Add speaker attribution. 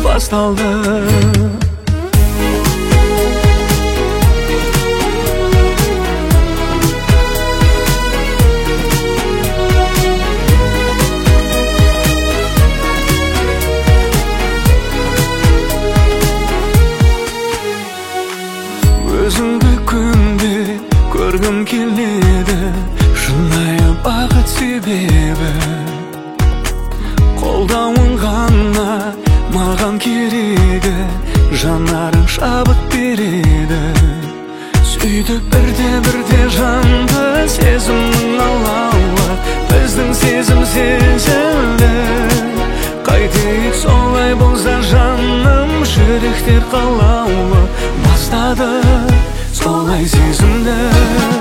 Speaker 1: басталды. Өзіңді күнде көргім келеді, шынайы бақыт себебі. Қолдауың ғана маған керегі, жанарың шабыт береді. Сөйтіп бірте жанды сезімнің алауы, біздің сезім сезілді. Қайтейік солай болса жаным, жүректер қалаулы бастады солай сезімді.